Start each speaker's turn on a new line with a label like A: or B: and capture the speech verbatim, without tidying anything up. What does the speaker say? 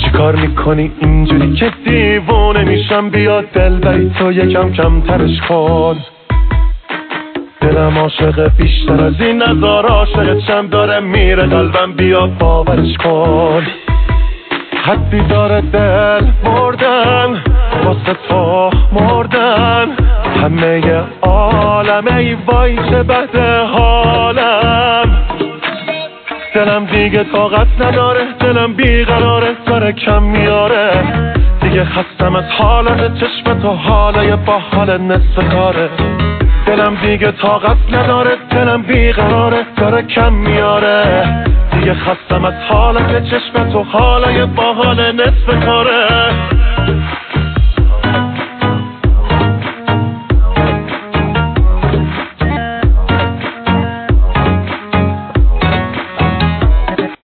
A: چیکار میکنی اینجوری که دیوونه میشم؟ بیا دل بری تو یکم کم ترش کن. دلم عاشق بیشتر از این نظار عاشق چم داره میره قلبم، بیا باورش کن. حدی داره دل مردن واسه تو مردن، همه عالم ای وای چه بد حالم. دلم دیگه طاقت نداره، دلم بیقراره داره کم میاره. دیگه خستم از حالت چشم تو، حالای با حال نصف کاره. دلم دیگه طاقت نداره، دلم بیقراره داره کم میاره. دیگه خستم از حالت چشم تو، حالای با حال نصف کاره.